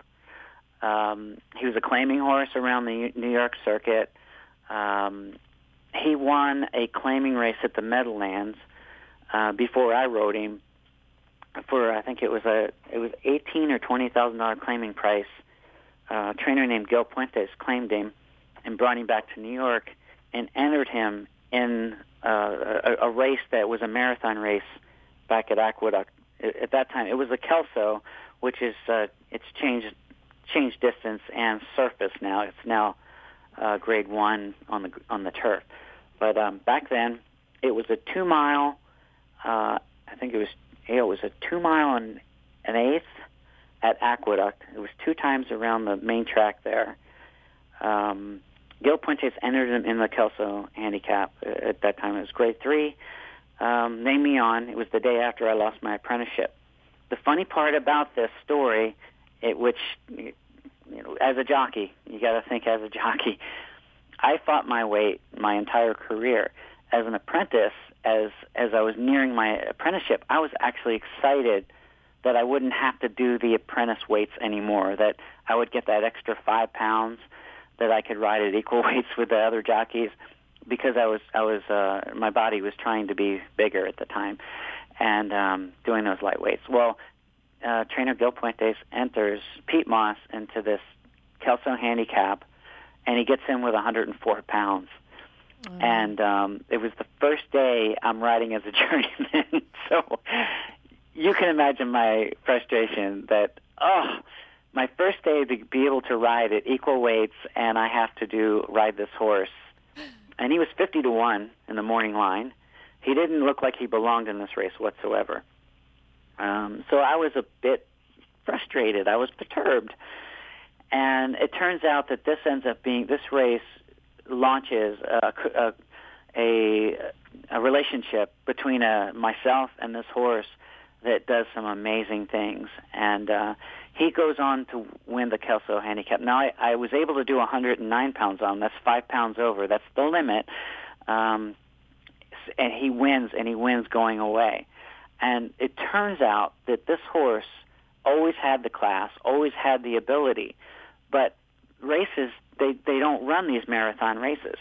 Um, he was a claiming horse around the New York circuit. Um, he won a claiming race at the Meadowlands uh, before I rode him for I think it was a it was eighteen or twenty thousand dollar claiming price. Uh, a trainer named Gil Puentes claimed him and brought him back to New York and entered him in uh, a, a race that was a marathon race back at Aqueduct. At that time, it was the Kelso, which is uh, it's changed changed distance and surface now. It's now uh, grade one on the on the turf. But um, back then, it was a two mile. Uh, I think it was yeah, it was a two mile and an eighth at Aqueduct. It was two times around the main track there. Um, Gil Puentes entered him in the Kelso handicap at that time. It was grade three. Um, named me on. It was the day after I lost my apprenticeship. The funny part about this story, it, which, you know, as a jockey, you got to think as a jockey, I fought my way my entire career. As an apprentice, as as I was nearing my apprenticeship, I was actually excited that I wouldn't have to do the apprentice weights anymore, that I would get that extra five pounds, that I could ride at equal weights with the other jockeys. Because I was, I was, uh, my body was trying to be bigger at the time, and um, doing those light weights. Well, uh, trainer Gil Puentes enters Pete Moss into this Kelso handicap, and he gets in with one hundred four pounds. Mm-hmm. And um, it was the first day I'm riding as a journeyman, so you can imagine my frustration that, oh, my first day to be able to ride at equal weights, and I have to do ride this horse. And he was fifty to one in the morning line. He didn't look like he belonged in this race whatsoever. Um, so I was a bit frustrated. I was perturbed. And it turns out that this ends up being, this race launches a, a, a, a relationship between a, myself and this horse that does some amazing things. And uh, he goes on to win the Kelso handicap. Now, I, I was able to do one hundred nine pounds on him. That's five pounds over. That's the limit. Um, and he wins, and he wins going away. And it turns out that this horse always had the class, always had the ability. But races, they, they don't run these marathon races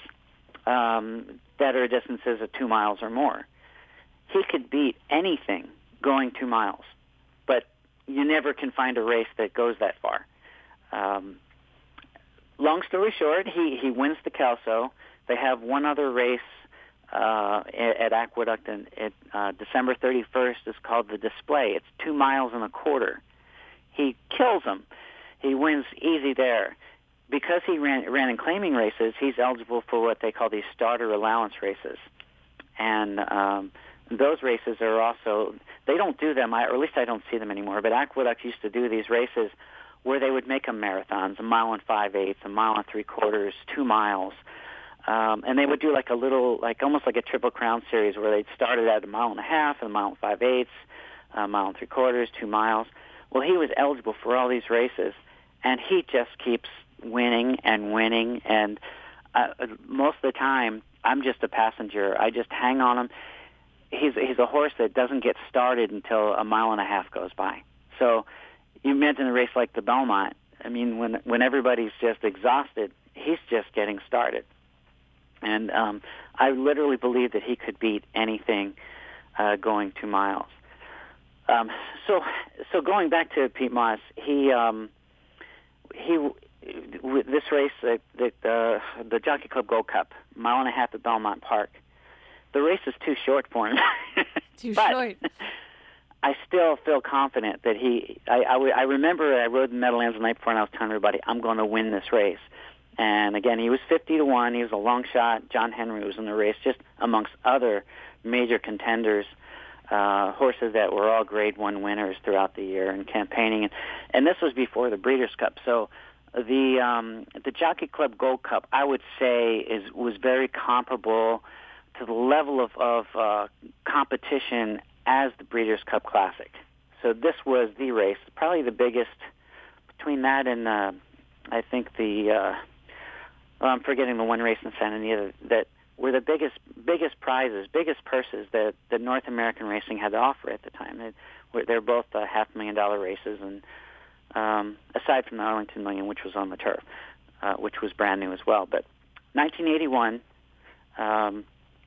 um, that are distances of two miles or more. He could beat anything going two miles. But you never can find a race that goes that far. Um, long story short, he, he wins the Kelso. They have one other race uh, at, at Aqueduct in, at uh, December thirty-first. It's called the Display. It's two miles and a quarter. He kills him. He wins easy there. Because he ran, ran in claiming races, he's eligible for what they call these starter allowance races. And um, those races are also, they don't do them, or at least I don't see them anymore, but Aqueduct used to do these races where they would make them marathons, a mile and five-eighths, a mile and three-quarters, two miles. Um, and they would do like a little, like almost like a Triple Crown series where they'd start it at a mile and a half and a mile and five-eighths, a mile and three quarters, two miles. Well, he was eligible for all these races, and he just keeps winning and winning. And uh, most of the time, I'm just a passenger. I just hang on him. He's he's a horse that doesn't get started until a mile and a half goes by. So you mentioned a race like the Belmont. I mean, when when everybody's just exhausted, he's just getting started. And um, I literally believe that he could beat anything uh, going two miles. Um, so so going back to Pete Moss, he um, he w- this race, uh, the uh, the Jockey Club Gold Cup, mile and a half at Belmont Park. The race is too short for him. Too but short. I still feel confident that he. I, I, I remember I rode the Meadowlands the night before, and I was telling everybody I'm going to win this race. And again, he was fifty to one. He was a long shot. John Henry was in the race, just amongst other major contenders, uh, horses that were all Grade One winners throughout the year and campaigning. And, and this was before the Breeders' Cup. So the um, the Jockey Club Gold Cup, I would say, is was very comparable to the level of, of uh, competition as the Breeders' Cup Classic. So this was the race, probably the biggest between that and uh, I think the uh, well, I'm forgetting the one race in Santa Anita that were the biggest biggest prizes, biggest purses that, that North American racing had to offer at the time. They were they're both uh, half million dollar races, and um, aside from the Arlington Million, which was on the turf, uh, which was brand new as well. But nineteen eighty-one. Um,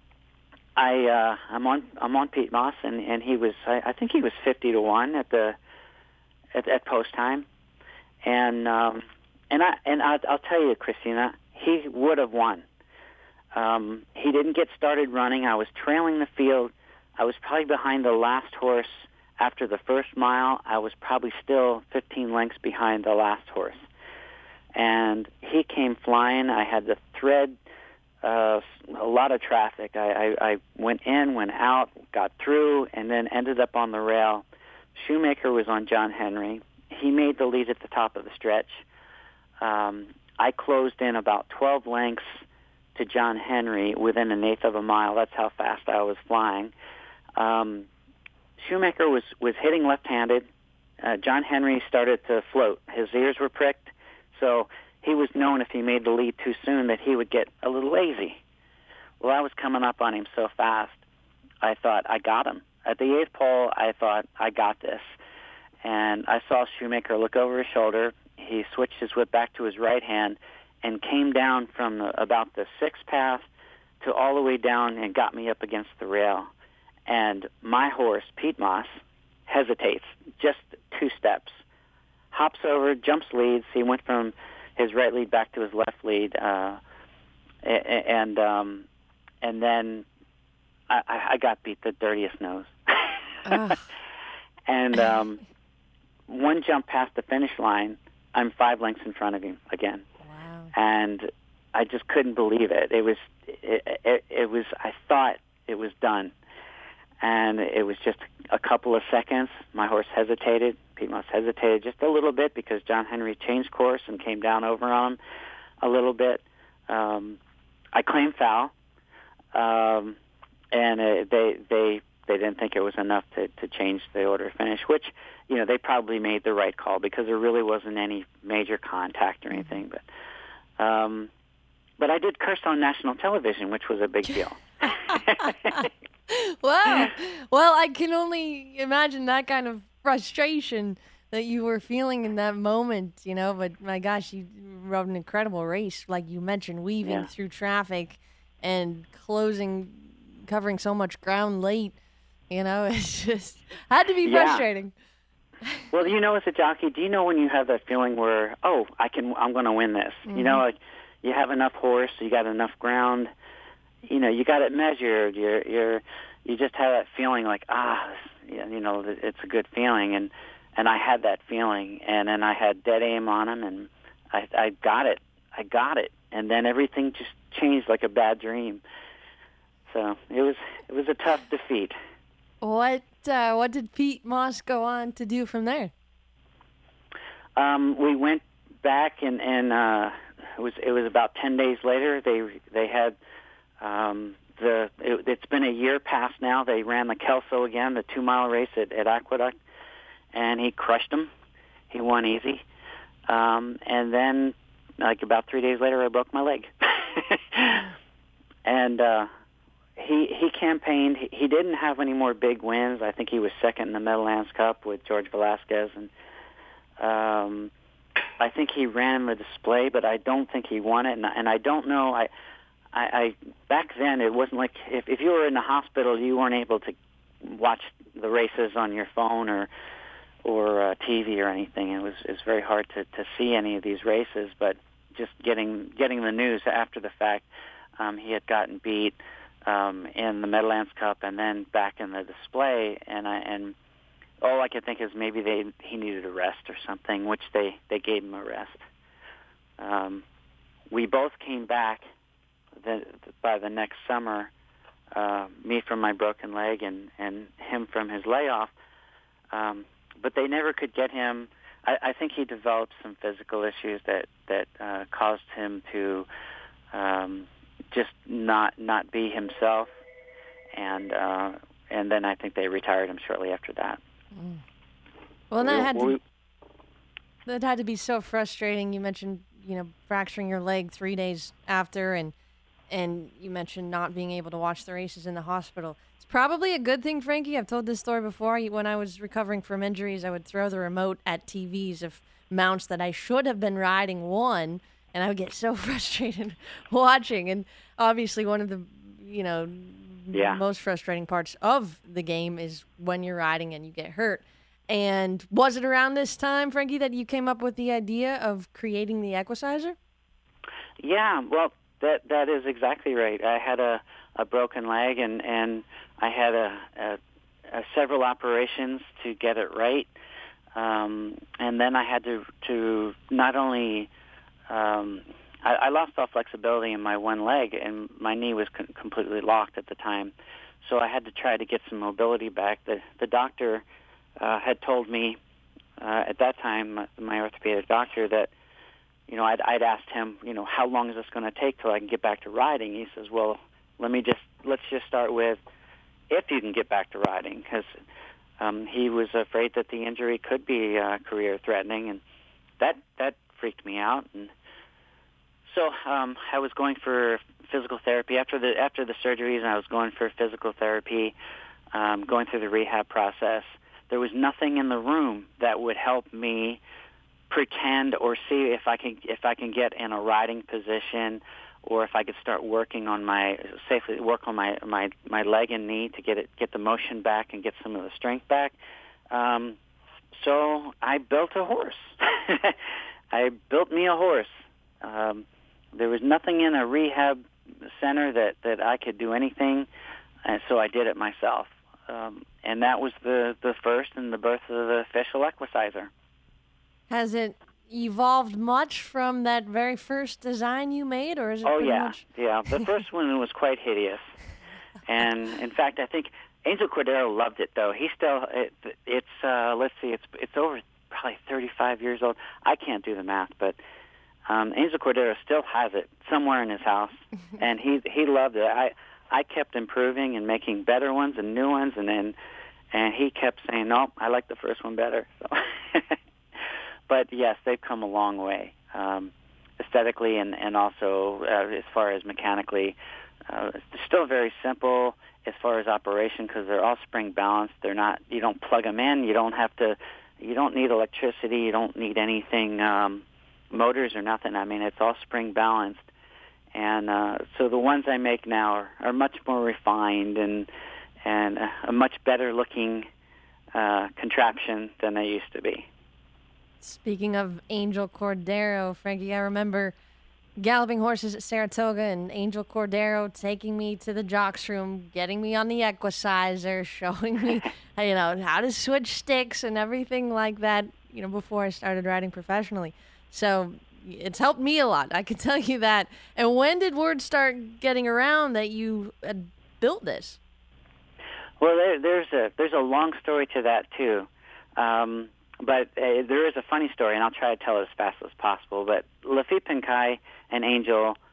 I uh, I'm on I'm on Pete Moss, and, and he was I, I think he was fifty to one at the at, at post time, and um, and I and I'll, I'll tell you, Christina, he would have won. Um, he didn't get started running. I was trailing the field. I was probably behind the last horse after the first mile. I was probably still fifteen lengths behind the last horse, and he came flying. I had the thread. Uh, a lot of traffic. I, I, I went in, went out, got through, and then ended up on the rail. Shoemaker was on John Henry. He made the lead at the top of the stretch. Um, I closed in about twelve lengths to John Henry within an eighth of a mile. That's how fast I was flying. Um, Shoemaker was, was hitting left-handed. Uh, John Henry started to float. His ears were pricked, so he was known if he made the lead too soon that he would get a little lazy. Well, I was coming up on him so fast, I thought, I got him. At the eighth pole, I thought, I got this. And I saw Shoemaker look over his shoulder. He switched his whip back to his right hand and came down from the, about the sixth path to all the way down and got me up against the rail. And my horse, Pete Moss, hesitates just two steps, hops over, jumps leads. He went from his right lead back to his left lead, uh, and um, and then I, I got beat the dirtiest nose. Oh. And um, one jump past the finish line, I'm five lengths in front of him again. Wow. And I just couldn't believe it. It was, it, it, it was. I thought it was done, and it was just a couple of seconds. My horse hesitated. Pete Moss hesitated just a little bit because John Henry changed course and came down over on him a little bit. Um, I claimed foul, um, and uh, they they they didn't think it was enough to, to change the order of finish, which, you know, they probably made the right call because there really wasn't any major contact or anything. But um, but I did curse on national television, which was a big deal. Wow. Well, I can only imagine that kind of frustration that you were feeling in that moment, you know, but my gosh, you rode an incredible race, like you mentioned, weaving Yeah. through traffic and closing, covering so much ground late, you know, it's just, had to be Yeah. frustrating. Well, you know, as a jockey, do you know when you have that feeling where, oh, I can, I'm going to win this? Mm-hmm. You know, like you have enough horse, you got enough ground, you know, you got it measured. You're, you're, you just have that feeling like, ah, you know, it's a good feeling, and and I had that feeling, and then I had dead aim on him, and I, I got it, I got it, and then everything just changed like a bad dream. So it was, it was a tough defeat. What, uh, what did Pete Moss go on to do from there? Um, we went back, and and uh, it was it was about ten days later. They they had um, the it, it's been a year past now. They ran the Kelso again, the two-mile race at, at Aqueduct, and he crushed him. He won easy. Um, and then, like about three days later, I broke my leg. and uh, he he campaigned. He, he didn't have any more big wins. I think he was second in the Meadowlands Cup with George Velasquez, and um, I think he ran the display, but I don't think he won it. And, and I don't know. I, I, I back then it wasn't like if if you were in the hospital, you weren't able to watch the races on your phone or or uh, T V or anything. It was it was very hard to, to see any of these races, but just getting getting the news after the fact, um, he had gotten beat um, in the Meadowlands Cup and then back in the display, and I, and all I could think is maybe they he needed a rest or something, which they, they gave him a rest. Um, we both came back the, by the next summer, uh, me from my broken leg and, and him from his layoff, um, but they never could get him. I, I think he developed some physical issues that that uh, caused him to um, just not not be himself, and uh, and then I think they retired him shortly after that. Mm. Well, and that had to that had to be so frustrating. You mentioned you know fracturing your leg three days after, and and you mentioned not being able to watch the races in the hospital. It's probably a good thing, Frankie. I've told this story before. When I was recovering from injuries, I would throw the remote at T Vs of mounts that I should have been riding won, and I would get so frustrated watching. And obviously one of the, you know, yeah. most frustrating parts of the game is when you're riding and you get hurt. And was it around this time, Frankie, that you came up with the idea of creating the Equicizer? Yeah, well, that that is exactly right. I had a, a broken leg, and, and I had a, a, a several operations to get it right. Um, and then I had to, to not only... Um, I, I lost all flexibility in my one leg, and my knee was co- completely locked at the time. So I had to try to get some mobility back. The, the doctor uh, had told me uh, at that time, my, my orthopedic doctor, that you know I'd, I'd asked him, you know, how long is this going to take till I can get back to riding? He says, well, let me just let's just start with if you can get back to riding, because um, he was afraid that the injury could be uh, career-threatening, and that that freaked me out. And so um, I was going for physical therapy after the after the surgeries, and I was going for physical therapy, um, going through the rehab process. There was nothing in the room that would help me pretend or see if I can if I can get in a riding position, or if I could start working on my safely work on my, my, my leg and knee to get it get the motion back and get some of the strength back. Um, so I built a horse. I built me a horse. Um, there was nothing in a rehab center that, that I could do anything, and so I did it myself. Um, and that was the, the first and the birth of the official Equicizer. Has it evolved much from that very first design you made, or is it oh, pretty yeah. much... yeah. The first one was quite hideous. And, in fact, I think Angel Cordero loved it, though. He still, it, it's, uh, let's see, it's it's over probably thirty-five years old. I can't do the math, but um, Angel Cordero still has it somewhere in his house, and he he loved it. I I kept improving and making better ones and new ones, and then and he kept saying, no, I like the first one better. So, but yes, they've come a long way um, aesthetically and and also uh, as far as mechanically. Uh, they're still very simple as far as operation because they're all spring balanced. They're not. You don't plug them in. You don't have to. You don't need electricity. You don't need anything, um, motors or nothing. I mean, it's all spring balanced. And uh, so the ones I make now are, are much more refined and and a much better looking uh, contraption than they used to be. Speaking of Angel Cordero, Frankie, I remember galloping horses at Saratoga and Angel Cordero taking me to the jocks room, getting me on the Equicizer, showing me, you know, how to switch sticks and everything like that, you know, before I started riding professionally. So it's helped me a lot, I can tell you that. And when did word start getting around that you had built this? Well, there, there's a there's a long story to that too, um, but uh, there is a funny story, and I'll try to tell it as fast as possible. But Laffit Pincay and Angel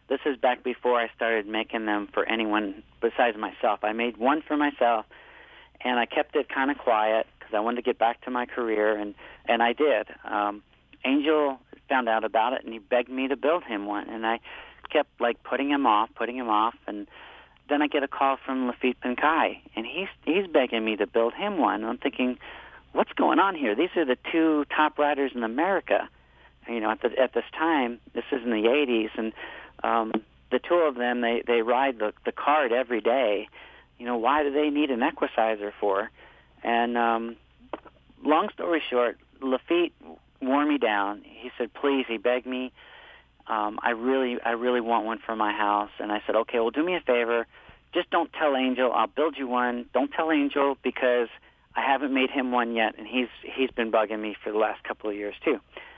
This is back before I started making them for anyone besides myself. I made one for myself, and I kept it kind of quiet because I wanted to get back to my career, and, and I did. Um, Angel found out about it, and he begged me to build him one, and I kept, like, putting him off, putting him off, and then I get a call from Lafitte Pinkai, and he's he's begging me to build him one. I'm thinking, what's going on here? These are the two top riders in America. You know, at the, at this time, this is in the eighties, and um, the two of them, they, they ride the, the cart every day. You know, why do they need an equicizer for? And um, long story short, Lafitte wore me down. He said, please, he begged me. Um, I really, I really want one for my house. And I said, okay, well, do me a favor. Just don't tell Angel. I'll build you one. Don't tell Angel because I haven't made him one yet, and he's he's been bugging me for the last couple of years too.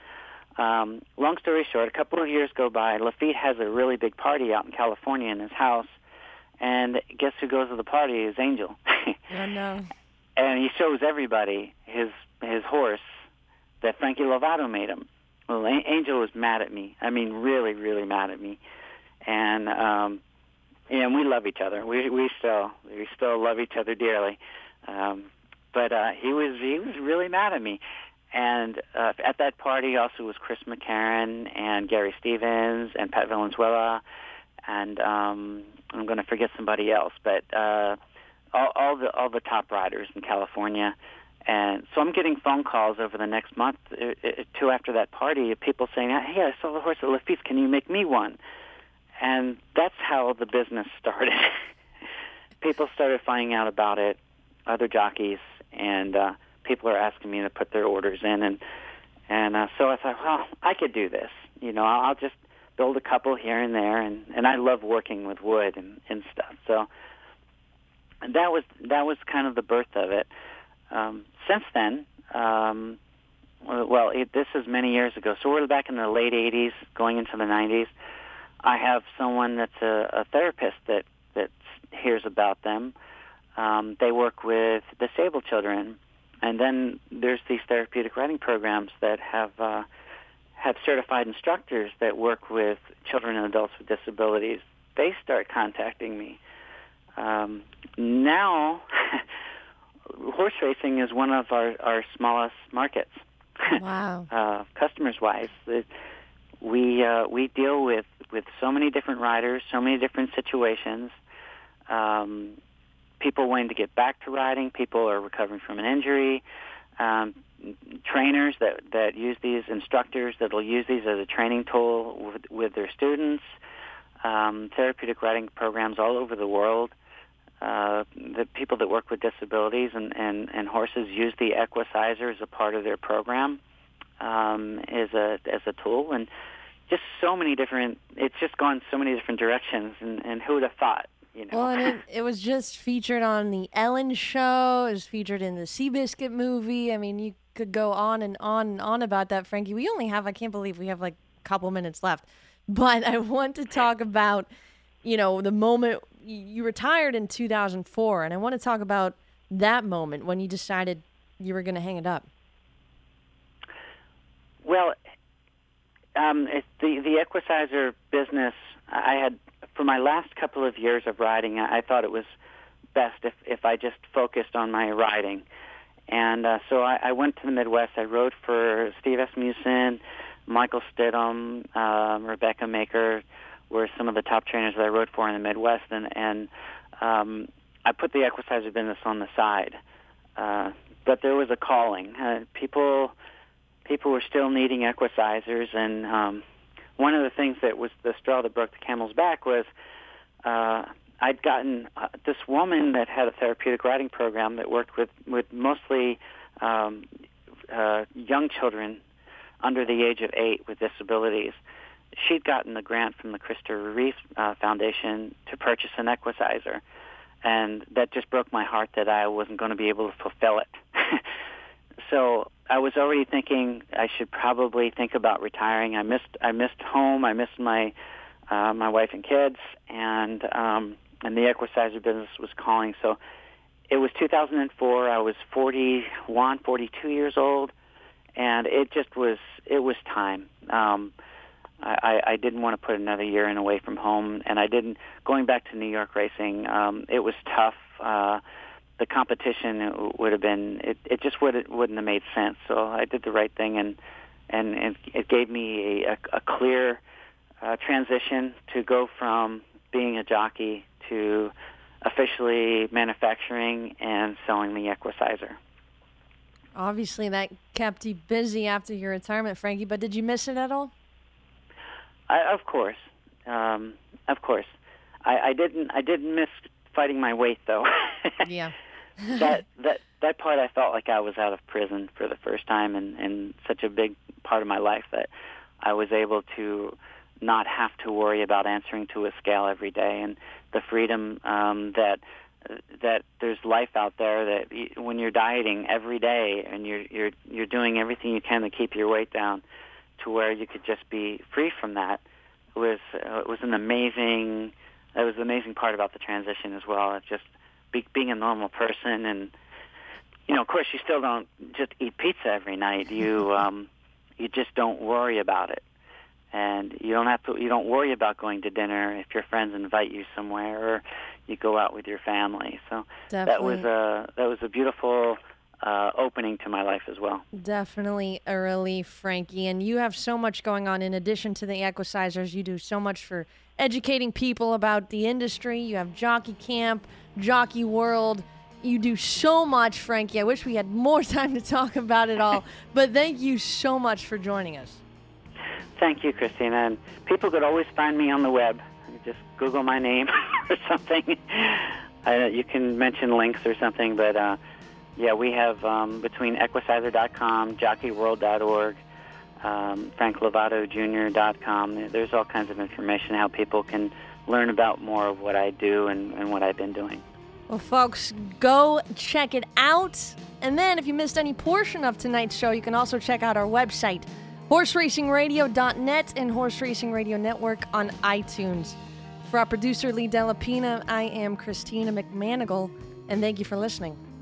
Um, long story short, a couple of years go by. Lafitte has a really big party out in California in his house, and guess who goes to the party is Angel. Oh no! And he shows everybody his his horse that Frankie Lovato made him. Well, Angel was mad at me. I mean, really, really mad at me. And um, and we love each other. We we still we still love each other dearly. Um, but uh, he was he was really mad at me. And uh, at that party also was Chris McCarron and Gary Stevens and Pat Valenzuela, and um, I'm going to forget somebody else. But uh, all, all the all the top riders in California. And so I'm getting phone calls over the next month, uh, two after that party, of people saying, hey, I saw the horse at Lafitte's. Can you make me one? And that's how the business started. People started finding out about it, other jockeys, and uh, people are asking me to put their orders in. And and uh, so I thought, well, I could do this. You know, I'll just build a couple here and there. And, and I love working with wood and, and stuff. So and that was that was kind of the birth of it. Um, since then, um, well, it, this is many years ago, so we're back in the late eighties, going into the nineties. I have someone that's a, a therapist that, that hears about them. Um, they work with disabled children, and then there's these therapeutic riding programs that have uh, have certified instructors that work with children and adults with disabilities. They start contacting me. Um, now... Horse racing is one of our, our smallest markets. Wow. uh, customers-wise, it, we uh, we deal with, with so many different riders, so many different situations. Um, people wanting to get back to riding, people are recovering from an injury, um, trainers that, that use these, instructors that will use these as a training tool with, with their students, um, therapeutic riding programs all over the world. Uh, the people that work with disabilities and, and, and horses use the equicizer as a part of their program um, as a as a tool, and just so many different. It's just gone so many different directions, and, and who would have thought? You know. Well, and it, it was just featured on the Ellen Show. It was featured in the Seabiscuit movie. I mean, you could go on and on and on about that, Frankie. We only have, I can't believe we have like a couple minutes left, but I want to talk about, you know, the moment you retired in two thousand four, and I want to talk about that moment when you decided you were going to hang it up. Well, um, it, the the equicizer business, I had for my last couple of years of riding, I, I thought it was best if if I just focused on my riding, and uh, so I, I went to the Midwest. I rode for Steve Asmussen, Michael Stidham, um, Rebecca Maker. Were some of the top trainers that I rode for in the Midwest, and, and um, I put the equicizer business on the side. Uh, but there was a calling. Uh, people people were still needing equicizers, and um, one of the things that was the straw that broke the camel's back was uh, I'd gotten uh, this woman that had a therapeutic riding program that worked with, with mostly um, uh, young children under the age of eight with disabilities. She'd gotten a grant from the Christopher Reeve uh, Foundation to purchase an equicizer, and that just broke my heart that I wasn't going to be able to fulfill it. So I was already thinking I should probably think about retiring. I missed I missed home. I missed my uh, my wife and kids, and um, and the equicizer business was calling. So it was two thousand four. I was forty-one, forty-two years old, and it just was it was time. Um, I, I didn't want to put another year in away from home, and I didn't. Going back to New York racing, um, it was tough. Uh, the competition would have been. It, it just would wouldn't have made sense. So I did the right thing, and and, and it gave me a, a clear uh, transition to go from being a jockey to officially manufacturing and selling the Equicizer. Obviously, that kept you busy after your retirement, Frankie. But did you miss it at all? I, of course, um, of course. I, I didn't. I didn't miss fighting my weight, though. Yeah. that that that part, I felt like I was out of prison for the first time, and, and such a big part of my life that I was able to not have to worry about answering to a scale every day, and the freedom um, that that there's life out there. That you, when you're dieting every day and you're you're you're doing everything you can to keep your weight down, to where you could just be free from that, it was uh, it was an amazing. That was the amazing part about the transition as well. It's just be, being a normal person, and you know, of course, you still don't just eat pizza every night. You um, you just don't worry about it, and you don't have to. You don't worry about going to dinner if your friends invite you somewhere, or you go out with your family. So Definitely. that was a that was a beautiful uh, opening to my life as well. Definitely a relief, Frankie. And you have so much going on in addition to the Equicizers. You do so much for educating people about the industry. You have Jockey Camp, Jockey World. You do so much, Frankie. I wish we had more time to talk about it all. But thank you so much for joining us. Thank you, Christina. And people could always find me on the web. Just Google my name or something. Uh, you can mention links or something, but uh, yeah, we have um, between Equicizer dot com, Jockey World dot org, um, Frank Lovato Junior dot com. There's all kinds of information how people can learn about more of what I do and, and what I've been doing. Well, folks, go check it out. And then if you missed any portion of tonight's show, you can also check out our website, horse racing radio dot net and Horse Racing Radio Network on iTunes. For our producer, Lee Dellapina, I am Christina McManigal, and thank you for listening.